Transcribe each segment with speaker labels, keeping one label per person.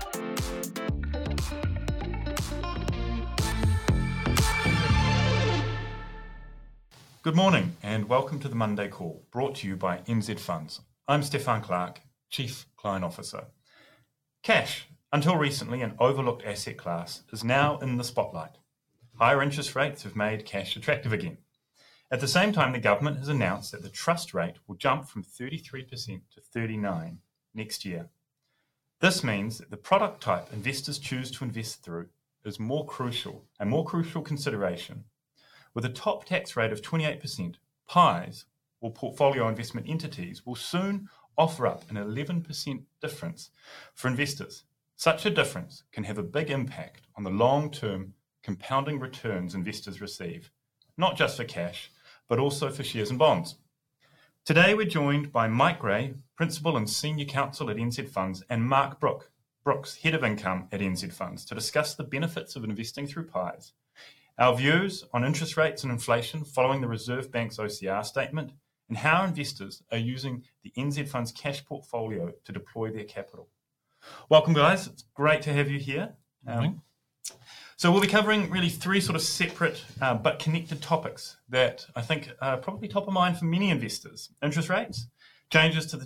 Speaker 1: Good morning and welcome to the Monday Call, brought to you by NZ Funds. I'm Stefan Clark, Chief Client Officer. Cash, until recently an overlooked asset class, is now in the spotlight. Higher interest rates have made cash attractive again. At the same time, the government has announced that the trust rate will jump from 33% to 39% next year. This means that the product type investors choose to invest through is a more crucial consideration. With a top tax rate of 28%, PIEs, or portfolio investment entities, will soon offer up an 11% difference for investors. Such a difference can have a big impact on the long-term compounding returns investors receive, not just for cash, but also for shares and bonds. Today we're joined by Mike Gray, Principal and Senior Counsel at NZ Funds, and Mark Brooks, Head of Income at NZ Funds, to discuss the benefits of investing through PIEs, our views on interest rates and inflation following the Reserve Bank's OCR statement, and how investors are using the NZ Funds cash portfolio to deploy their capital. Welcome, guys. It's great to have you here. So we'll be covering really three sort of separate but connected topics that I think are probably top of mind for many investors. Interest rates, changes to the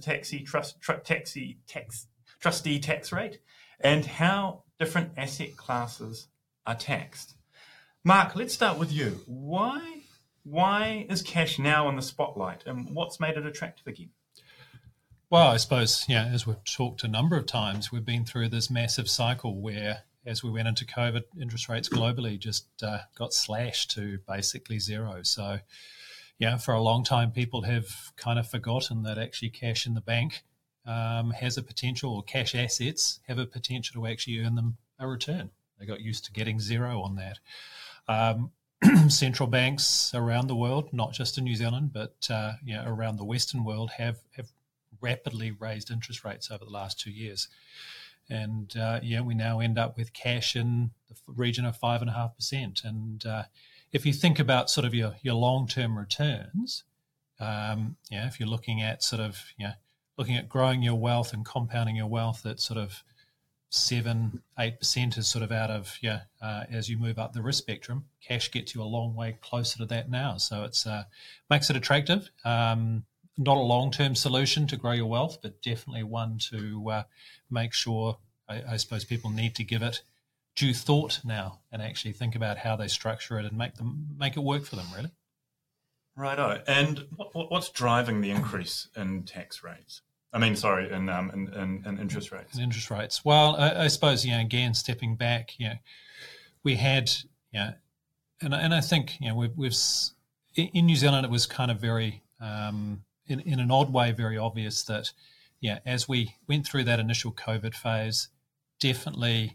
Speaker 1: trustee tax rate, and how different asset classes are taxed. Mark, let's start with you. Why is cash now in the spotlight, and what's made it attractive again?
Speaker 2: Well, I suppose, as we've talked a number of times, we've been through this massive cycle where, as we went into COVID, interest rates globally just got slashed to basically zero. So, for a long time, people have kind of forgotten that actually cash in the bank has a potential, or cash assets have a potential to actually earn them a return. They got used to getting zero on that. Central banks around the world, not just in New Zealand, but around the Western world, have rapidly raised interest rates over the last 2 years. And, we now end up with cash in the region of 5.5%. And if you think about sort of your long-term returns, if you're looking at looking at growing your wealth and compounding your wealth at sort of 7-8% is sort of out of, as you move up the risk spectrum, cash gets you a long way closer to that now. So it's makes it attractive. Not a long-term solution to grow your wealth, but definitely one to make sure, I suppose people need to give it due thought now and actually think about how they structure it and make it work for them, really.
Speaker 1: Righto. And what's driving the increase in tax rates? in interest rates.
Speaker 2: In interest rates. Well, I suppose, again, stepping back, we had, and I think, we've in New Zealand, it was kind of very, in an odd way, very obvious that, as we went through that initial COVID phase, definitely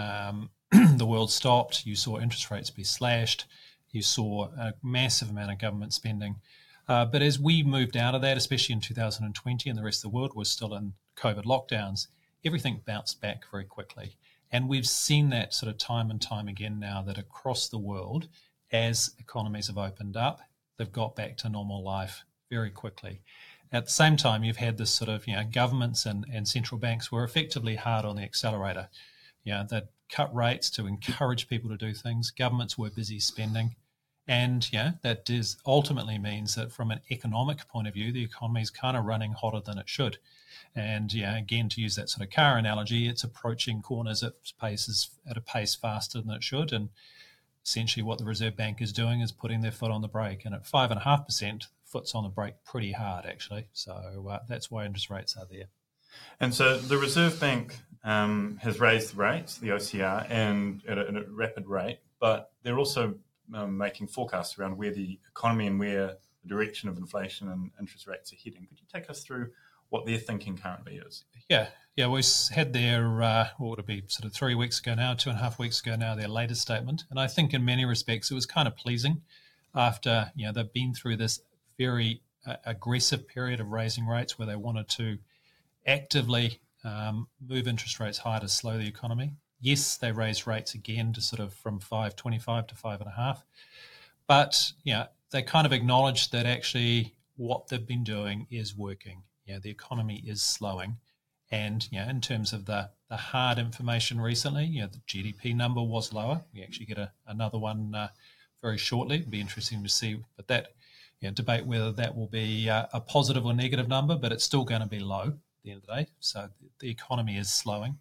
Speaker 2: the world stopped. You saw interest rates be slashed. You saw a massive amount of government spending. But as we moved out of that, especially in 2020, and the rest of the world was still in COVID lockdowns, everything bounced back very quickly. And we've seen that sort of time and time again now, that across the world, as economies have opened up, they've got back to normal life very quickly. At the same time, you've had this sort of, governments and central banks were effectively hard on the accelerator. They'd cut rates to encourage people to do things. Governments were busy spending. And, that ultimately means that from an economic point of view, the economy is kind of running hotter than it should. And, again, to use that sort of car analogy, it's approaching corners at a pace faster than it should. And essentially what the Reserve Bank is doing is putting their foot on the brake. And at 5.5%, foot's on the brake pretty hard, actually. So that's why interest rates are there.
Speaker 1: And so the Reserve Bank has raised the rates, the OCR, and at a rapid rate, but they're also making forecasts around where the economy and where the direction of inflation and interest rates are heading. Could you take us through what their thinking currently is? Yeah,
Speaker 2: we had their, what would it be, sort of 3 weeks ago now, 2.5 weeks ago now, their latest statement. And I think in many respects it was kind of pleasing after, they've been through this very aggressive period of raising rates where they wanted to actively move interest rates higher to slow the economy. Yes, they raised rates again to sort of from 5.25 to 5.5. But, they kind of acknowledged that actually what they've been doing is working. The economy is slowing. And in terms of the hard information recently, the GDP number was lower. We actually get another one very shortly. It'll be interesting to see, but that debate whether that will be a positive or negative number, but it's still going to be low at the end of the day. So the economy is slowing.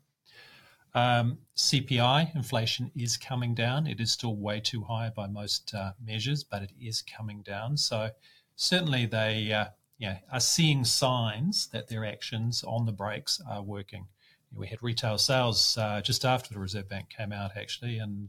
Speaker 2: CPI inflation is coming down. It is still way too high by most measures, but it is coming down. So certainly they are seeing signs that their actions on the brakes are working. We had retail sales just after the Reserve Bank came out, actually, and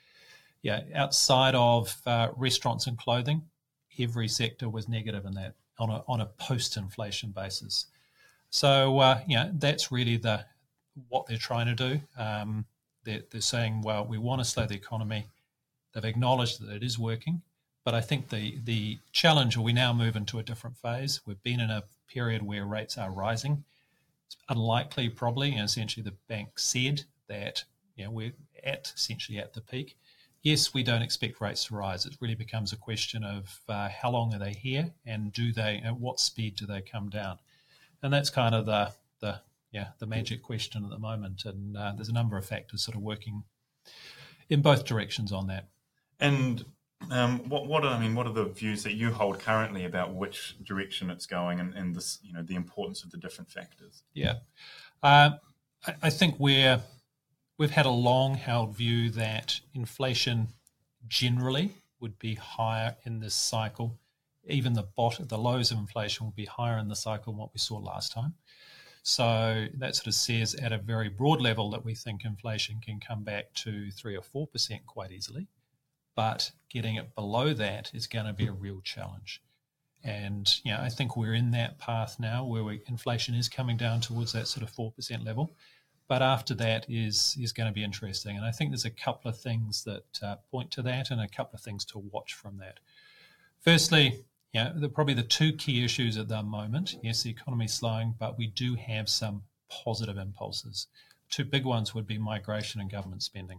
Speaker 2: outside of restaurants and clothing, every sector was negative in that on a post-inflation basis. So that's really what they're trying to do. They're saying, well, we want to slow the economy. They've acknowledged that it is working. But I think the challenge, we now move into a different phase. We've been in a period where rates are rising. It's unlikely, probably, essentially the bank said that we're essentially at the peak. Yes, we don't expect rates to rise. It really becomes a question of how long are they here and at what speed do they come down? And that's kind of the magic question at the moment. And there's a number of factors sort of working in both directions on that.
Speaker 1: And what are the views that you hold currently about which direction it's going and this, the importance of the different factors?
Speaker 2: Yeah. I think we've had a long-held view that inflation generally would be higher in this cycle. Even the lows of inflation will be higher in the cycle than what we saw last time. So that sort of says at a very broad level that we think inflation can come back to 3 or 4% quite easily. But getting it below that is going to be a real challenge. And, I think we're in that path now where inflation is coming down towards that sort of 4% level. But after that is going to be interesting. And I think there's a couple of things that point to that and a couple of things to watch from that. Firstly, probably the two key issues at the moment. Yes, the economy is slowing, but we do have some positive impulses. Two big ones would be migration and government spending.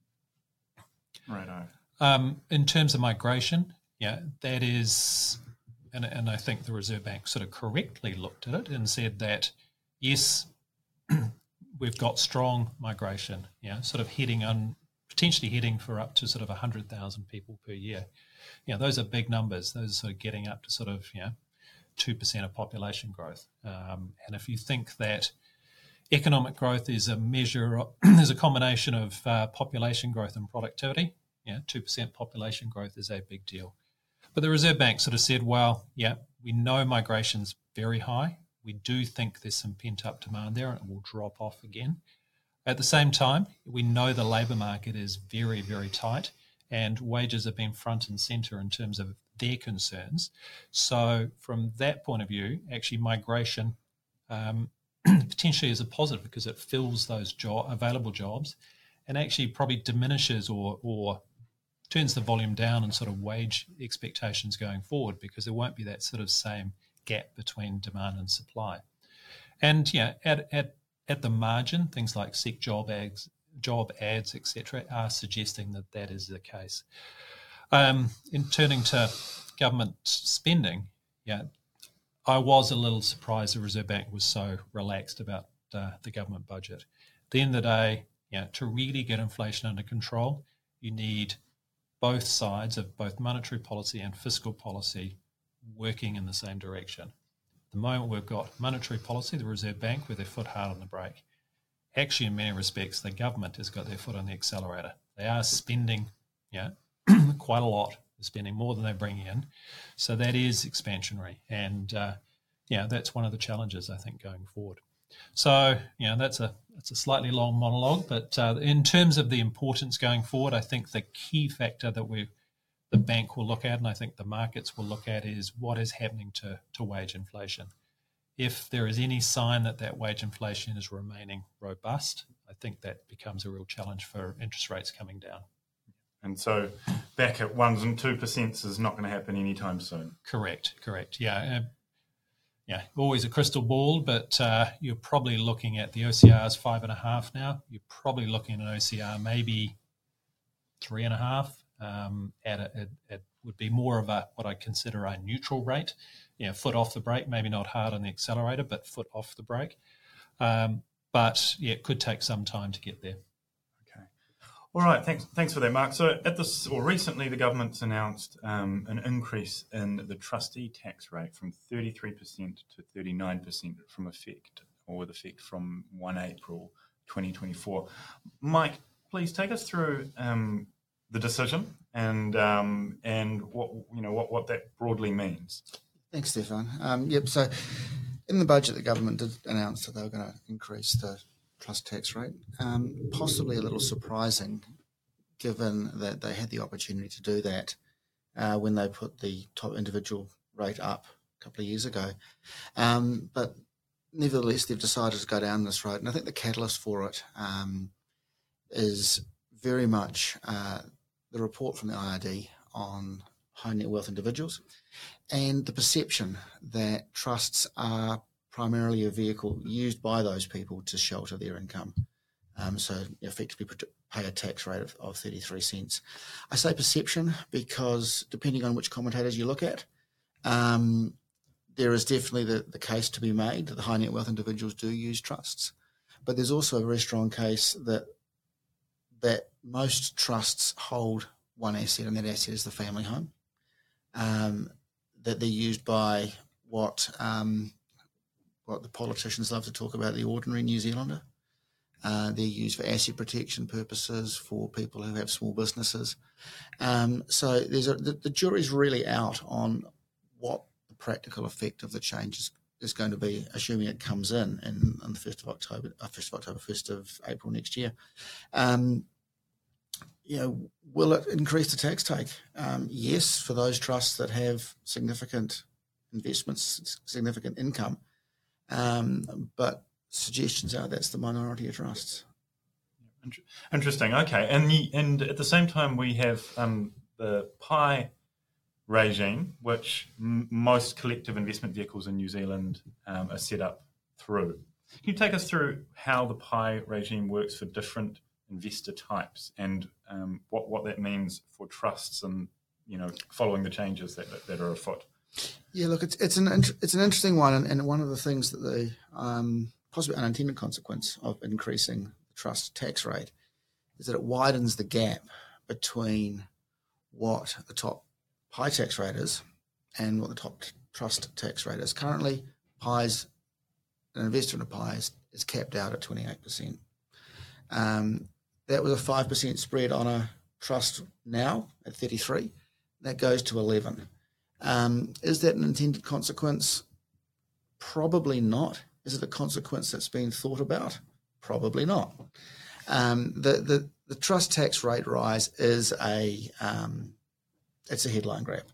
Speaker 1: Righto.
Speaker 2: In terms of migration, that is, and I think the Reserve Bank sort of correctly looked at it and said that, yes, we've got strong migration, sort of potentially heading for up to sort of 100,000 people per year. Those are big numbers. Those are sort of getting up to sort of, 2% of population growth. And if you think that economic growth is a measure, there's a combination of population growth and productivity. 2% population growth is a big deal. But the Reserve Bank sort of said, well, we know migration's very high. We do think there's some pent-up demand there and it will drop off again. At the same time, we know the labour market is very, very tight and wages have been front and centre in terms of their concerns. So from that point of view, actually migration potentially is a positive because it fills those available jobs and actually probably diminishes or turns the volume down and sort of wage expectations going forward because there won't be that sort of same gap between demand and supply. And at the margin, things like SEEK job ads, etc., are suggesting that is the case. In turning to government spending, I was a little surprised the Reserve Bank was so relaxed about the government budget. At the end of the day, to really get inflation under control, you need both sides of both monetary policy and fiscal policy working in the same direction. At the moment, we've got monetary policy, the Reserve Bank, with their foot hard on the brake. Actually, in many respects, the government has got their foot on the accelerator. They are spending quite a lot. They're spending more than they bring in. So that is expansionary. And, that's one of the challenges, I think, going forward. So, that's a slightly long monologue, but in terms of the importance going forward, I think the key factor that the bank will look at, and I think the markets will look at, is what is happening to wage inflation. If there is any sign that wage inflation is remaining robust, I think that becomes a real challenge for interest rates coming down.
Speaker 1: And so back at 1% and 2% is not going to happen anytime soon.
Speaker 2: Correct. Always a crystal ball, but you're probably looking at the OCR's 5.5 now. You're probably looking at an OCR maybe 3.5. It would be more of what I consider a neutral rate. Foot off the brake, maybe not hard on the accelerator, but foot off the brake. But yeah, it could take some time to get there.
Speaker 1: Okay. All right. Thanks for that, Mark. So recently the government's announced an increase in the trustee tax rate from 33% to 39% with effect from 1 April 2024. Mike, please take us through the decision and what that broadly means.
Speaker 3: Thanks, Stefan. So in the budget, the government did announce that they were going to increase the trust tax rate. Possibly a little surprising, given that they had the opportunity to do that when they put the top individual rate up a couple of years ago. But nevertheless, they've decided to go down this road. And I think the catalyst for it is very much the report from the IRD on high net worth individuals and the perception that trusts are primarily a vehicle used by those people to shelter their income. So effectively pay a tax rate of 33 cents. I say perception because depending on which commentators you look at, there is definitely the case to be made that the high net worth individuals do use trusts. But there's also a very strong case that most trusts hold one asset, and that asset is the family home. That they're used by what the politicians love to talk about, the ordinary New Zealander. They're used for asset protection purposes for people who have small businesses. So the jury's really out on what the practical effect of the change is going to be, assuming it comes in on the 1st of April next year. Will it increase the tax take? Yes, for those trusts that have significant investments, significant income. But suggestions are that's the minority of trusts.
Speaker 1: Interesting. Okay, and at the same time we have the PI regime, which most collective investment vehicles in New Zealand are set up through. Can you take us through how the PI regime works for different investor types and what that means for trusts and following the changes that are afoot?
Speaker 3: Yeah, look, it's an interesting one, and one of the things that the possibly unintended consequence of increasing the trust tax rate is that it widens the gap between what the top PI tax rate is and what the top trust tax rate is. Currently, an investor in a PI is capped out at 28%. That was a 5% spread on a trust now at 33. That goes to 11. Is that an intended consequence? Probably not. Is it a consequence that's been thought about? Probably not. The trust tax rate rise is it's a headline grab.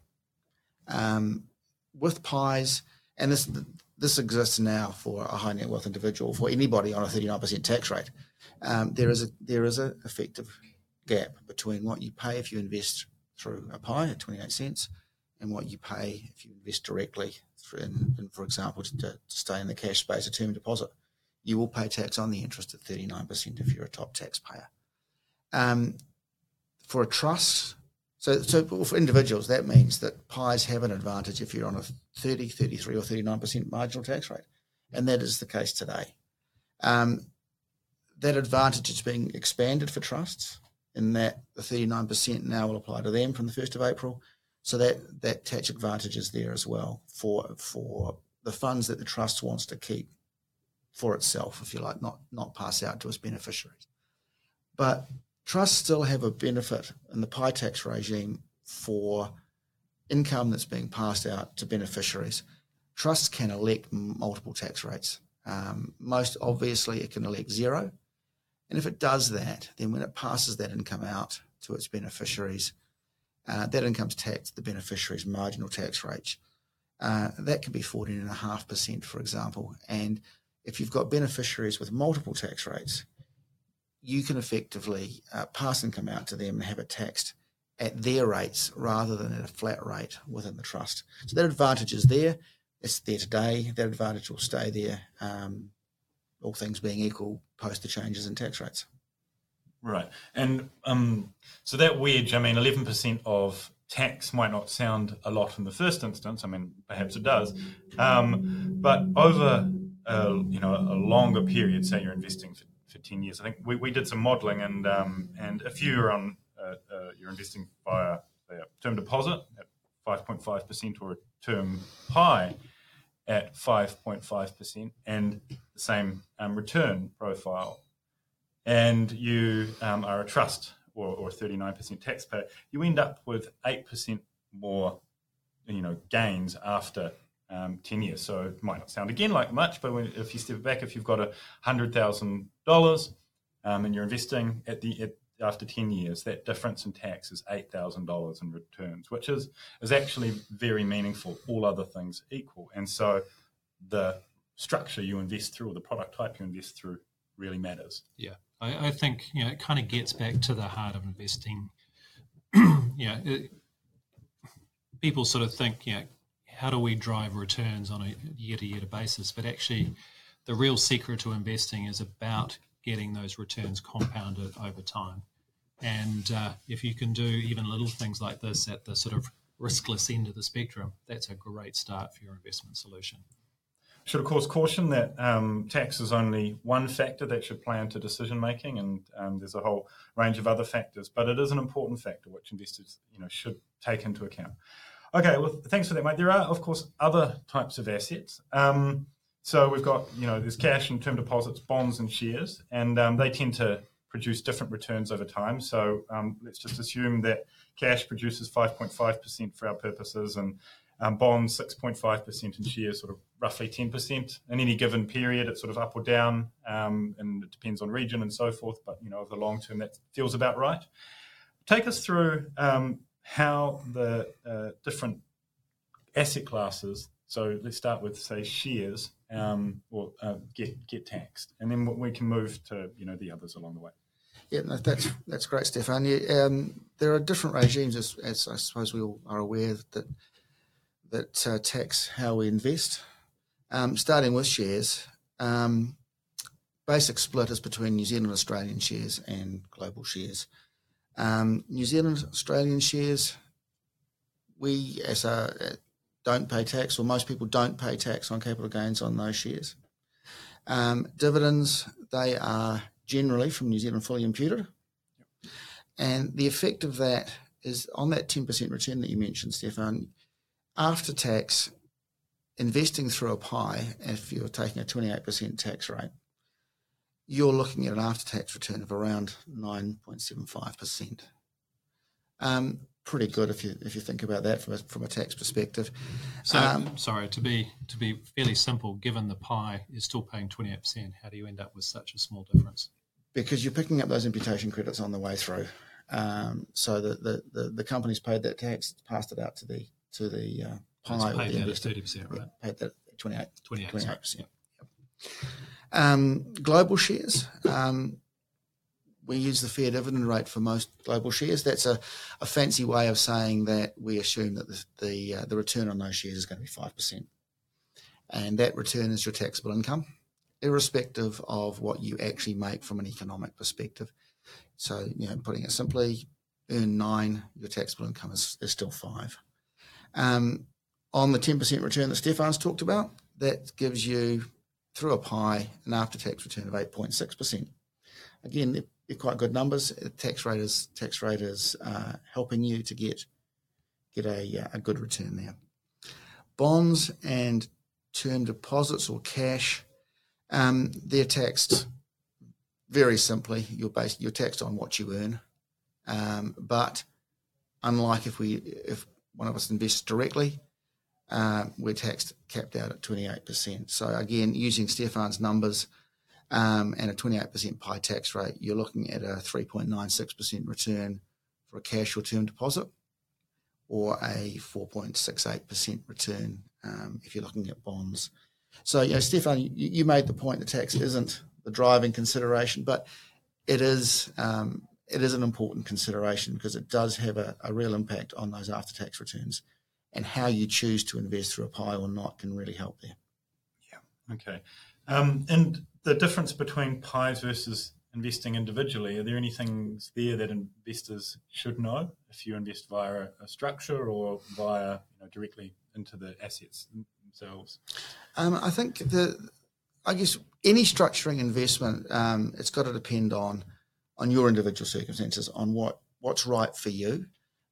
Speaker 3: With PIs, and this exists now for a high net worth individual, for anybody on a 39% tax rate, there is a effective gap between what you pay if you invest through a PI at 28 cents and what you pay if you invest directly for example, to stay in the cash space, a term deposit. You will pay tax on the interest at 39% if you're a top taxpayer. For a trust, so for individuals, that means that PIs have an advantage if you're on a 30, 33 or 39% marginal tax rate, and that is the case today. That advantage is being expanded for trusts in that the 39% now will apply to them from the 1st of April. So that tax advantage is there as well for the funds that the trust wants to keep for itself, if you like, not pass out to its beneficiaries. But trusts still have a benefit in the PI tax regime for income that's being passed out to beneficiaries. Trusts can elect multiple tax rates. Most obviously, it can elect 0. And if it does that, then when it passes that income out to its beneficiaries, that income's taxed the beneficiary's marginal tax rate. That can be 14.5%, for example. And if you've got beneficiaries with multiple tax rates, you can effectively pass income out to them and have it taxed at their rates rather than at a flat rate within the trust. So that advantage is there. It's there today. That advantage will stay there, all things being equal, post the changes in tax rates.
Speaker 1: Right. And so that wedge, 11% of tax might not sound a lot in the first instance. Perhaps it does. But over a longer period, say you're investing for 10 years. I think we did some modelling, and if you're on you're investing via say, a term deposit at 5.5% or a term PI at 5.5% and the same return profile, and you are a trust or a 39% taxpayer, you end up with 8% more gains after 10 years. So it might not sound again like much, but if you step back, if you've got $100,000 and you're investing after 10 years, that difference in tax is $8,000 in returns, which is actually very meaningful, all other things equal. And so the structure you invest through or the product type you invest through really matters.
Speaker 2: Yeah, I think it kind of gets back to the heart of investing. People sort of think, how do we drive returns on a year-to-year basis? But actually, the real secret to investing is about getting those returns compounded over time. And if you can do even little things like this at the sort of riskless end of the spectrum, that's a great start for your investment solution.
Speaker 1: Should, of course, caution that tax is only one factor that should play into decision-making, and there's a whole range of other factors, but it is an important factor which investors should take into account. Okay, well, thanks for that, mate. There are, of course, other types of assets. So we've got, there's cash and term deposits, bonds and shares, and they tend to produce different returns over time. So let's just assume that cash produces 5.5% for our purposes, and bonds 6.5%, and shares sort of roughly 10%. In any given period, it's sort of up or down, and it depends on region and so forth. But over the long term, that feels about right. Take us through how the different asset classes. So let's start with, say, shares, get taxed, and then we can move to the others along the way.
Speaker 3: Yeah, no, that's great, Stefan. There are different regimes, as I suppose we all are aware, that tax how we invest. Starting with shares, basic split is between New Zealand Australian shares and global shares. New Zealand Australian shares, we don't pay tax, or most people don't pay tax on capital gains on those shares. Dividends, they are generally from New Zealand fully imputed. Yep. And the effect of that is on that 10% return that you mentioned, Stefan, after tax, investing through a PI, if you're taking a 28% tax rate, you're looking at an after-tax return of around 9.75%. Pretty good if you think about that from a tax perspective.
Speaker 2: So, sorry, to be fairly simple, given the PI is still paying 28%, how do you end up with such a small difference?
Speaker 3: Because you're picking up those imputation credits on the way through. So the company's paid that tax, passed it out to the PI.
Speaker 2: Paid that at 30%, right?
Speaker 3: Paid that at 28%.
Speaker 2: Yep.
Speaker 3: Global shares, we use the fair dividend rate for most global shares. That's a fancy way of saying that we assume that the return on those shares is going to be 5%. And that return is your taxable income, irrespective of what you actually make from an economic perspective. So, putting it simply, earn 9, your taxable income is still 5. On the 10% return that Stefan's talked about, that gives you, through a PI, an after-tax return of 8.6%. Again, they're quite good numbers. The tax rate is helping you to get a good return there. Bonds and term deposits or cash, they're taxed very simply. You're taxed on what you earn, but unlike if one of us invests directly, we're capped out at 28%. So again, using Stefan's numbers and a 28% PI tax rate, you're looking at a 3.96% return for a cash or term deposit, or a 4.68% return if you're looking at bonds. So, Stefan, you made the point that tax isn't the driving consideration, but it is an important consideration because it does have a real impact on those after-tax returns, and how you choose to invest through a PI or not can really help there.
Speaker 1: Yeah, okay. And the difference between PIs versus investing individually, are there any things there that investors should know if you invest via a structure or via directly into the assets themselves?
Speaker 3: I think I guess any structuring investment, it's got to depend on your individual circumstances, on what's right for you.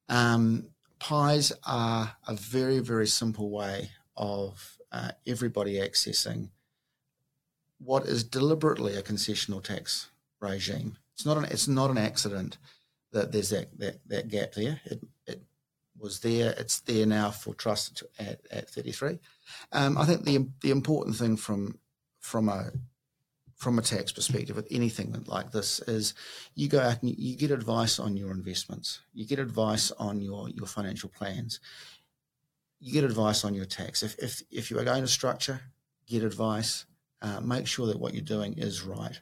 Speaker 3: PIEs are a very, very simple way of everybody accessing what is deliberately a concessional tax regime. It's not an accident that there's that gap there. It was there. It's there now for trust at 33. I think the important thing from a tax perspective with anything like this is you go out and you get advice on your investments. You get advice on your financial plans. You get advice on your tax. If you are going to structure, get advice. Make sure that what you're doing is right,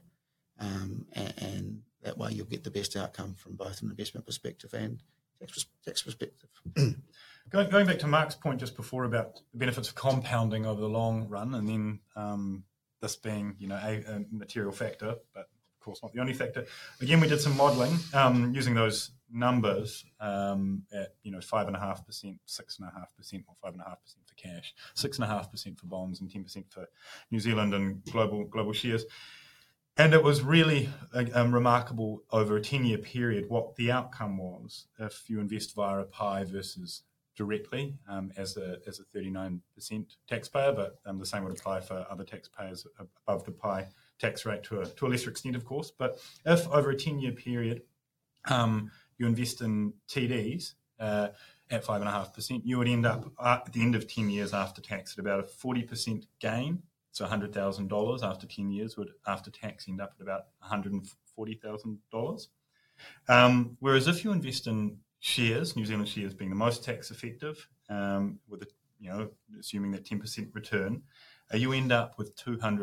Speaker 3: and that way you'll get the best outcome from both an investment perspective and tax perspective.
Speaker 1: Going back to Mark's point just before about the benefits of compounding over the long run, and then this being a material factor, but of course not the only factor. Again, we did some modelling using those numbers at 5.5%, 6.5%, or 5.5% for cash, 6.5% for bonds, and 10% for New Zealand and global shares. And it was really remarkable over a 10-year period what the outcome was if you invest via a PIE versus directly as a 39% taxpayer, but the same would apply for other taxpayers above the PIE tax rate to a lesser extent, of course. But if over a 10-year period you invest in TDs at 5.5%, you would end up at the end of 10 years after tax at about a 40% gain. So $100,000 after 10 years would, after tax, end up at about $140,000. Whereas if you invest in shares, New Zealand shares being the most tax effective, with assuming that 10% return, you end up with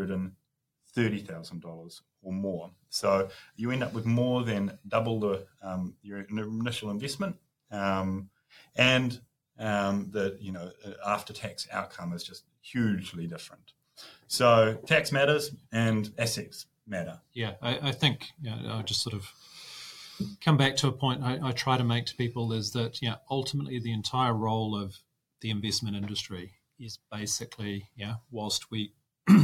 Speaker 1: $230,000 or more. So you end up with more than double your initial investment, and the after tax outcome is just hugely different. So tax matters and assets matter.
Speaker 2: Yeah, I think I'll just sort of come back to a point I try to make to people is that ultimately the entire role of the investment industry is basically whilst we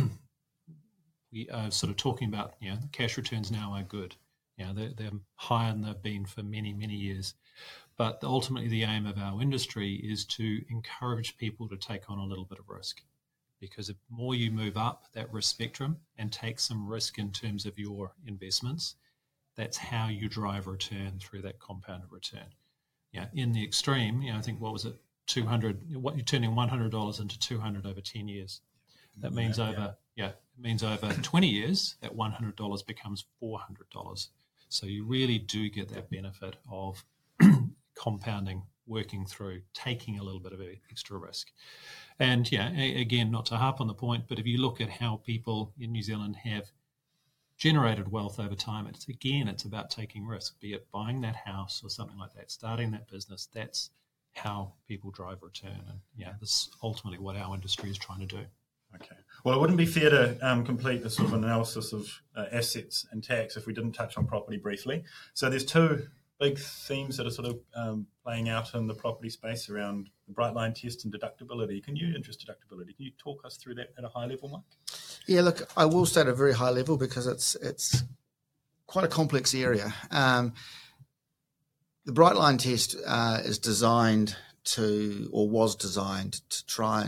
Speaker 2: are sort of talking about the cash returns now are good, they're higher than they've been for many years, but ultimately the aim of our industry is to encourage people to take on a little bit of risk. Because the more you move up that risk spectrum and take some risk in terms of your investments, that's how you drive return through that compounded return. In the extreme, I think what was it, 200? What you're turning $100 into 200 over 10 years. That means over 20 years, that $100 becomes $400. So you really do get that benefit of compounding, working through, taking a little bit of extra risk. And again, not to harp on the point, but if you look at how people in New Zealand have generated wealth over time, it's about taking risk, be it buying that house or something like that, starting that business. That's how people drive return. And this is ultimately what our industry is trying to do.
Speaker 1: Okay. Well, it wouldn't be fair to complete the sort of analysis of assets and tax if we didn't touch on property briefly. So there's two big themes that are sort of playing out in the property space around the bright line test and deductibility. Can you talk us through that at a high level, Mike? Yeah,
Speaker 3: look, I will stay at a very high level because it's quite a complex area. The bright line test was designed to try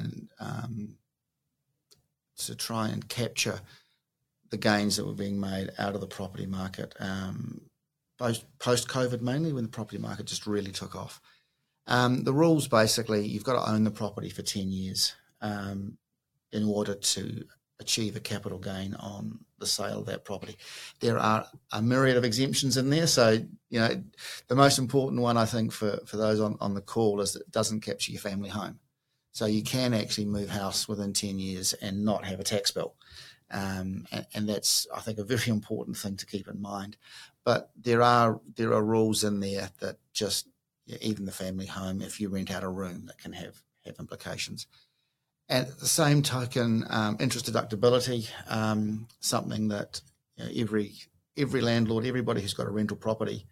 Speaker 3: and capture the gains that were being made out of the property market. Post-COVID mainly, when the property market just really took off. The rules basically, you've got to own the property for 10 years in order to achieve a capital gain on the sale of that property. There are a myriad of exemptions in there. So, the most important one, I think, for those on the call is that it doesn't capture your family home. So you can actually move house within 10 years and not have a tax bill. And that's, I think, a very important thing to keep in mind. But there are rules in there that just, even the family home, if you rent out a room, that can have implications. And at the same token, interest deductibility, something that every landlord, everybody who's got a rental property,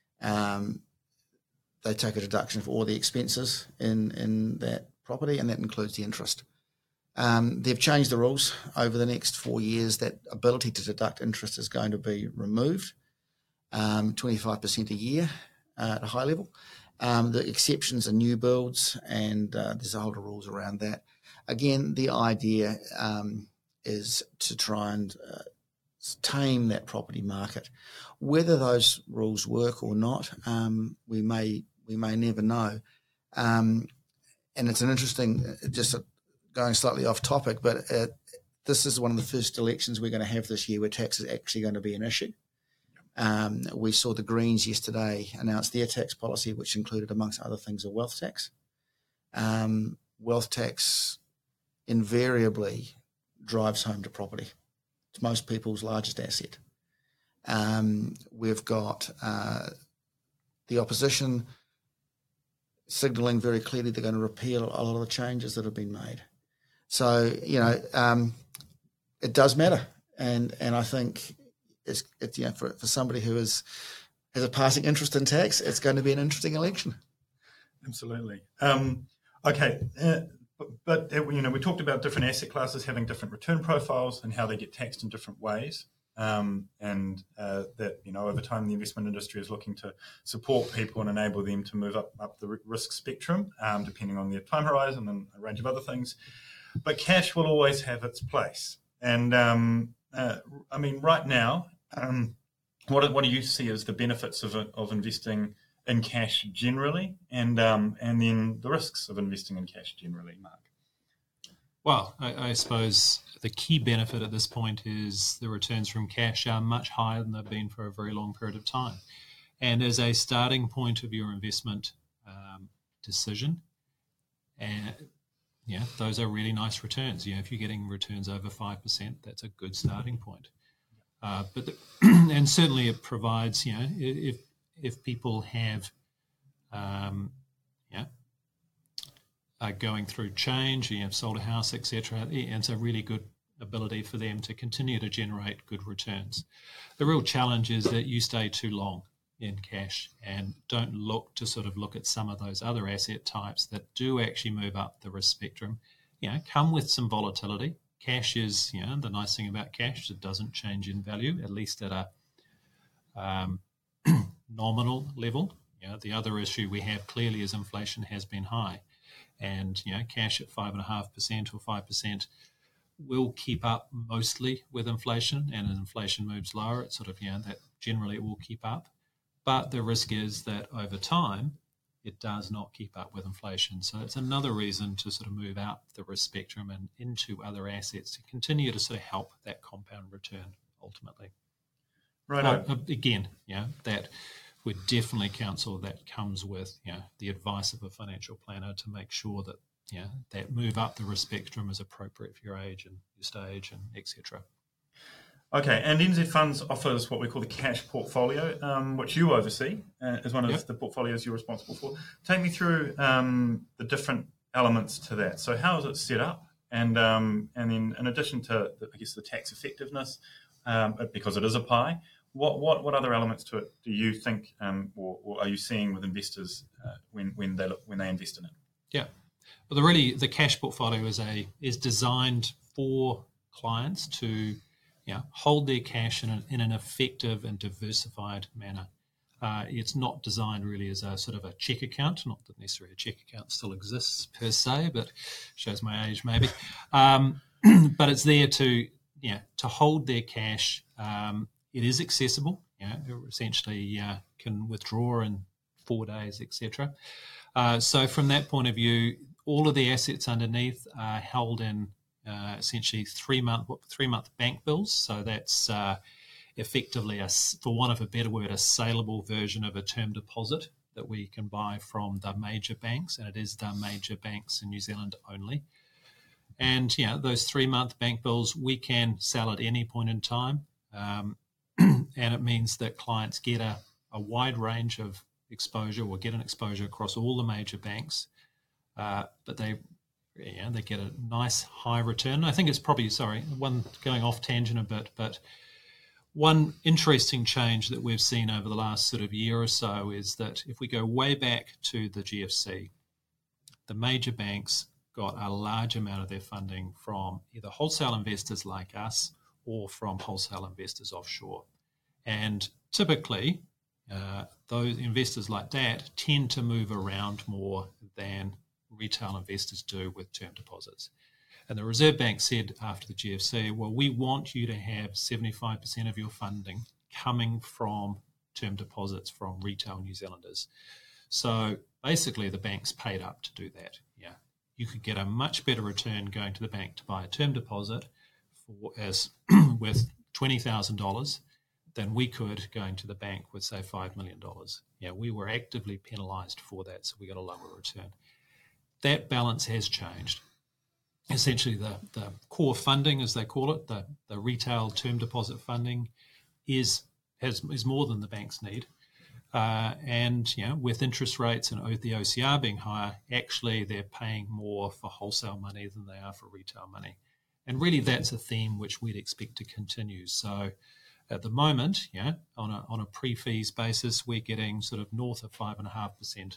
Speaker 3: they take a deduction for all the expenses in that property, and that includes the interest. They've changed the rules over the next 4 years. That ability to deduct interest is going to be removed, 25% a year at a high level. The exceptions are new builds, and there's a whole lot of rules around that. Again, the idea is to try and tame that property market. Whether those rules work or not, we may never know. And it's an interesting, just going slightly off topic, but this is one of the first elections we're going to have this year where tax is actually going to be an issue. We saw the Greens yesterday announce their tax policy, which included, amongst other things, a wealth tax. Wealth tax invariably drives home to property. It's most people's largest asset. We've got the opposition signalling very clearly they're going to repeal a lot of the changes that have been made. So, it does matter. And I think it's for somebody who has a passing interest in tax, it's going to be an interesting election.
Speaker 1: Absolutely. Okay. But we talked about different asset classes having different return profiles and how they get taxed in different ways. And that, over time, the investment industry is looking to support people and enable them to move up the risk spectrum, depending on their time horizon and a range of other things. But cash will always have its place. And, right now, what do you see as the benefits of investing in cash generally, and then the risks of investing in cash generally, Mark?
Speaker 2: Well, I suppose the key benefit at this point is the returns from cash are much higher than they've been for a very long period of time. And as a starting point of your investment decision, those are really nice returns. If you're getting returns over 5%, that's a good starting point. And certainly it provides, if people have, going through change, sold a house, etc., it's a really good ability for them to continue to generate good returns. The real challenge is that you stay too long in cash and don't look at some of those other asset types that do actually move up the risk spectrum. Come with some volatility. Cash is, the nice thing about cash is it doesn't change in value, at least at a nominal level. The other issue we have clearly is inflation has been high, and cash at 5.5% or 5% will keep up mostly with inflation, and as inflation moves lower, it that generally it will keep up. But the risk is that over time, it does not keep up with inflation. So it's another reason to move out the risk spectrum and into other assets to continue to help that compound return ultimately.
Speaker 1: Right.
Speaker 2: Again, that would definitely counsel that comes with, the advice of a financial planner to make sure that, that move up the risk spectrum is appropriate for your age and your stage and etc.
Speaker 1: Okay, and NZ Funds offers what we call the cash portfolio, which you oversee as one of the portfolios you're responsible for. Take me through the different elements to that. So how is it set up? And then in addition to, the tax effectiveness, because it is a pie, what other elements to it do you think or are you seeing with investors when they invest in it?
Speaker 2: Yeah, well, the cash portfolio is designed for clients to hold their cash in an effective and diversified manner. It's not designed really as a a check account, not that necessarily a check account still exists per se, but shows my age maybe. But it's there to hold their cash. It is accessible. Essentially can withdraw in 4 days, etc. So from that point of view, all of the assets underneath are held in essentially 3 month bank bills. So that's effectively, for want of a better word, a saleable version of a term deposit that we can buy from the major banks, and it is the major banks in New Zealand only. And those 3 month bank bills we can sell at any point in time, and it means that clients get a wide range of exposure, or get an exposure across all the major banks, but they get a nice high return. I think it's probably, one going off tangent a bit, but one interesting change that we've seen over the last year or so is that if we go way back to the GFC, the major banks got a large amount of their funding from either wholesale investors like us or from wholesale investors offshore. And typically, those investors like that tend to move around more than retail investors do with term deposits. And the Reserve Bank said after the GFC, well, we want you to have 75% of your funding coming from term deposits from retail New Zealanders. So basically the banks paid up to do that. Yeah, you could get a much better return going to the bank to buy a term deposit with $20,000 than we could going to the bank with, say, $5 million. Yeah, we were actively penalised for that, so we got a lower return. That balance has changed. Essentially, the core funding, as they call it, the retail term deposit funding, is more than the banks need. And with interest rates and the OCR being higher, actually they're paying more for wholesale money than they are for retail money. And really, that's a theme which we'd expect to continue. So, at the moment, on a pre-fees basis, we're getting sort of north of 5.5%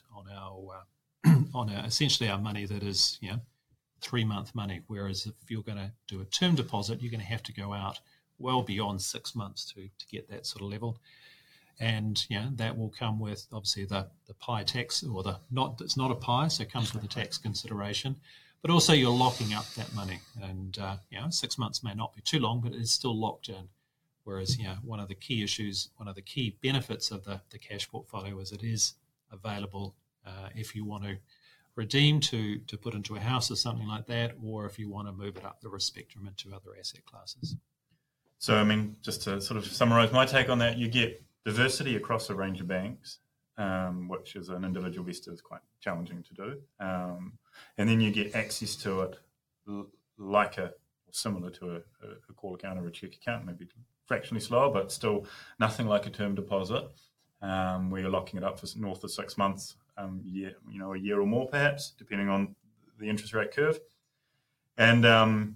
Speaker 2: on our essentially our money that is 3-month money. Whereas if you're going to do a term deposit, you're going to have to go out well beyond 6 months to get that sort of level. And that will come with obviously the PI tax, or it's not a PI, so it comes with a tax consideration. But also you're locking up that money, and 6 months may not be too long, but it is still locked in. Whereas one of the key benefits of the cash portfolio is it is available if you want to redeem to put into a house or something like that, or if you want to move it up the risk spectrum into other asset classes.
Speaker 1: So, I mean, just to sort of summarise my take on that, you get diversity across a range of banks, which as an individual investor is quite challenging to do. And then you get access to it similar to a call account or a cheque account, maybe fractionally slower, but still nothing like a term deposit, where you're locking it up for north of 6 months, a year or more perhaps, depending on the interest rate curve. And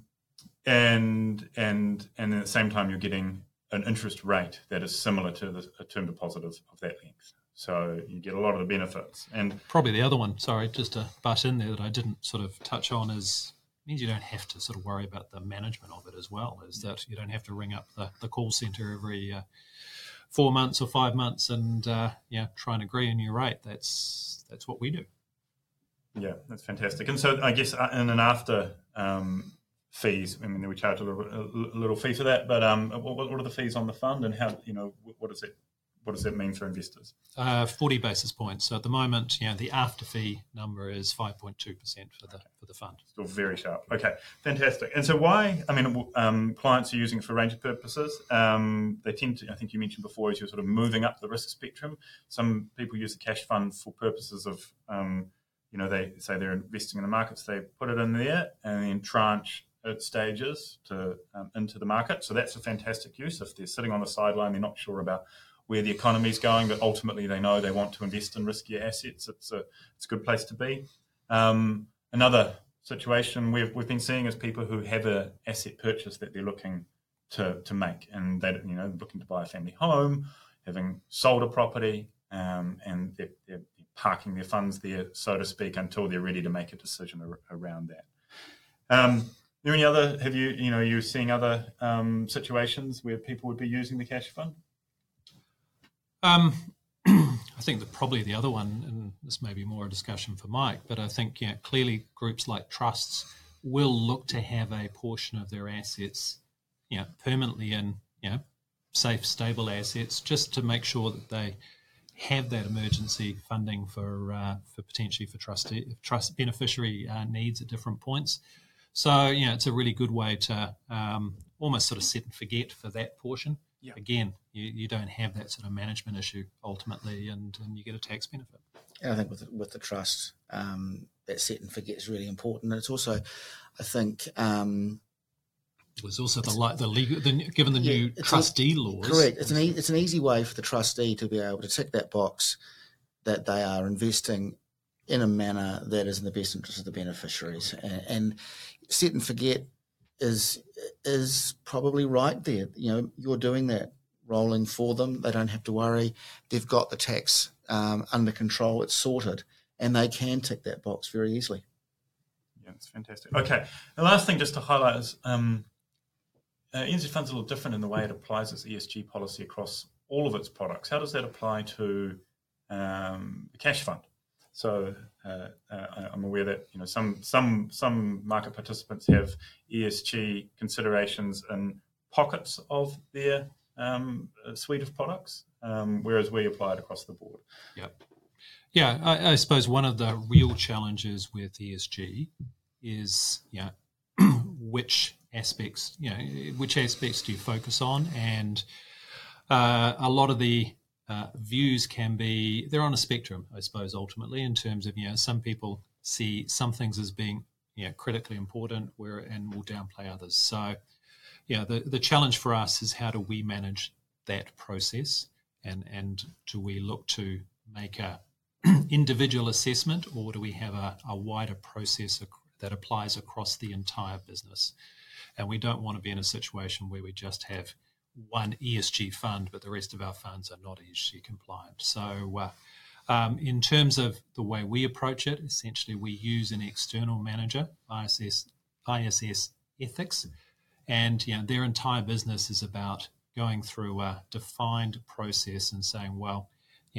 Speaker 1: at the same time, you're getting an interest rate that is similar to a term deposit of that length. So you get a lot of the benefits. And
Speaker 2: probably the other one, sorry, just to butt in there, that I didn't sort of touch on means you don't have to sort of worry about the management of it as well, is that you don't have to ring up the call centre every 4 months or 5 months and try and agree on your rate. That's what we do.
Speaker 1: Yeah, that's fantastic. And so I guess in and after fees, I mean, we charge a little fee for that, but what are the fees on the fund, and how, what does that mean for investors?
Speaker 2: 40 basis points. So at the moment, the after fee number is 5.2% for the fund.
Speaker 1: Still very sharp. Okay, fantastic. And so why? I mean, clients are using it for a range of purposes. They tend to, I think you mentioned before, as you're sort of moving up the risk spectrum. Some people use the cash fund for purposes of, they say they're investing in the markets, they put it in there and then tranche at stages into the market. So that's a fantastic use. If they're sitting on the sideline, they're not sure about where the economy is going, but ultimately they know they want to invest in riskier assets. It's a good place to be. Another situation we've been seeing is people who have an asset purchase that they're looking to make, and they're looking to buy a family home, having sold a property, and they're parking their funds there, so to speak, until they're ready to make a decision around that. Are there any other? Have you seeing other situations where people would be using the cash fund?
Speaker 2: I think that probably the other one, and this may be more a discussion for Mike, but I think clearly groups like trusts will look to have a portion of their assets permanently in safe, stable assets, just to make sure that they have that emergency funding for potentially for trust beneficiary needs at different points. So it's a really good way to almost sort of set and forget for that portion. Yeah. Again, you don't have that sort of management issue ultimately, and you get a tax benefit.
Speaker 3: And I think with the trust, that set and forget is really important. And it's also, I think,
Speaker 2: there's also the legal, given the new trustee laws.
Speaker 3: Correct. It's an easy way for the trustee to be able to tick that box that they are investing in a manner that is in the best interest of the beneficiaries. And set and forget is probably right there. You're doing that rolling for them. They don't have to worry. They've got the tax under control. It's sorted, and they can tick that box very easily.
Speaker 1: Yeah, it's fantastic. Okay, the last thing just to highlight is NZ Fund's a little different in the way it applies its ESG policy across all of its products. How does that apply to the cash fund? So I'm aware that some market participants have ESG considerations in pockets of their suite of products, whereas we apply it across the board.
Speaker 2: Yep. Yeah, I suppose one of the real challenges with ESG is, which aspects do you focus on? And a lot of the views they're on a spectrum, I suppose, ultimately, in terms of, some people see some things as being, critically important and will downplay others. So, the challenge for us is how do we manage that process, and do we look to make a individual assessment, or do we have a wider process that applies across the entire business? And we don't want to be in a situation where we just have one ESG fund, but the rest of our funds are not ESG compliant. So in terms of the way we approach it, essentially we use an external manager, ISS Ethics, and their entire business is about going through a defined process and saying, well,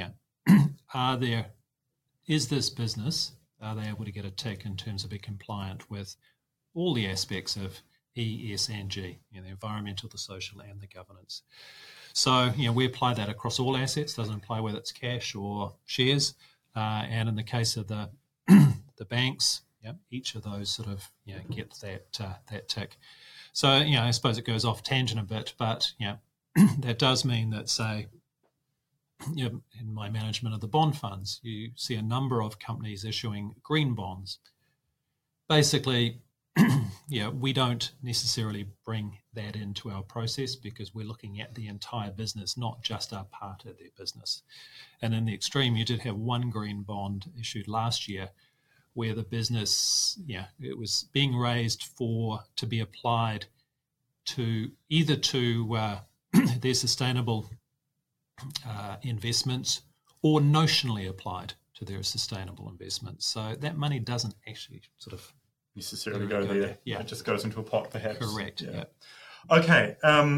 Speaker 2: is this business, are they able to get a tick in terms of being compliant with all the aspects of E, S, and G, the environmental, the social, and the governance. So, we apply that across all assets, doesn't apply whether it's cash or shares. And in the case of the banks, each of those sort of get that tick. So, I suppose it goes off tangent a bit, but that does mean that, say, in my management of the bond funds, you see a number of companies issuing green bonds. Basically, we don't necessarily bring that into our process because we're looking at the entire business, not just our part of their business. And in the extreme, you did have one green bond issued last year where the business, it was being raised to be applied to either to their sustainable investments or notionally applied to their sustainable investments. So that money doesn't actually sort of
Speaker 1: necessarily go there. Yeah. It just goes into a pot, perhaps.
Speaker 2: Correct. Yeah.
Speaker 1: Okay.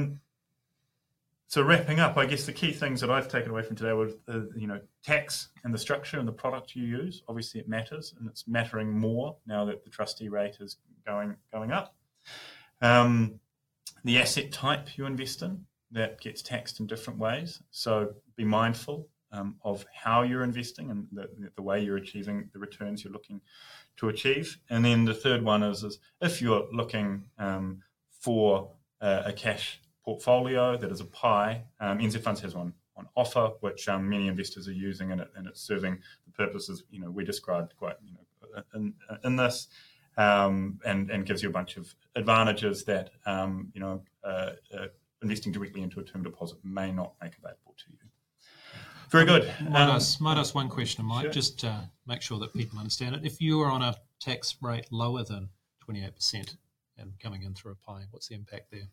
Speaker 1: So wrapping up, I guess the key things that I've taken away from today were, tax and the structure and the product you use. Obviously, it matters, and it's mattering more now that the trustee rate is going up. The asset type you invest in, that gets taxed in different ways. So be mindful of how you're investing and the way you're achieving the returns you're looking to achieve. And then the third one is if you're looking for a cash portfolio that is a pie, NZ Funds has one on offer, which many investors are using, and it's serving the purposes we described quite in this, and gives you a bunch of advantages that investing directly into a term deposit may not make available to you. Very good.
Speaker 2: Might ask one question, Mike,
Speaker 1: sure.
Speaker 2: just to make sure that people understand it. If you are on a tax rate lower than 28% and coming in through a pie, what's the impact there?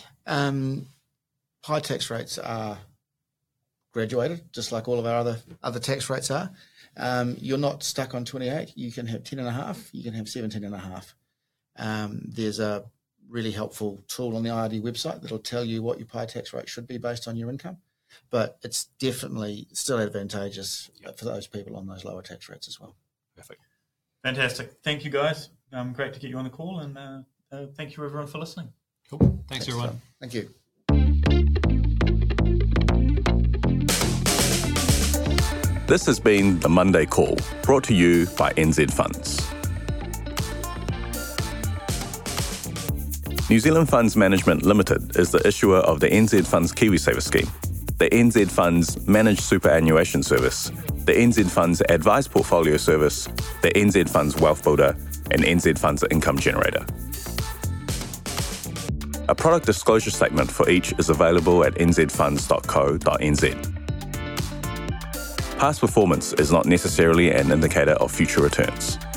Speaker 3: High tax rates are graduated, just like all of our other tax rates are. You're not stuck on 28. You can have 10.5. You can have 17.5. There's a really helpful tool on the IRD website that'll tell you what your pie tax rate should be based on your income. But it's definitely still advantageous for those people on those lower tax rates as well.
Speaker 2: Perfect.
Speaker 1: Fantastic. Thank you, guys. Great to get you on the call, and thank you, everyone, for listening.
Speaker 2: Cool. Thanks everyone.
Speaker 3: Thank you.
Speaker 4: This has been the Monday Call, brought to you by NZ Funds. New Zealand Funds Management Limited is the issuer of the NZ Funds KiwiSaver scheme, the NZ Funds Managed Superannuation Service, the NZ Funds Advised Portfolio Service, the NZ Funds Wealth Builder, and NZ Funds Income Generator. A product disclosure statement for each is available at nzfunds.co.nz. Past performance is not necessarily an indicator of future returns.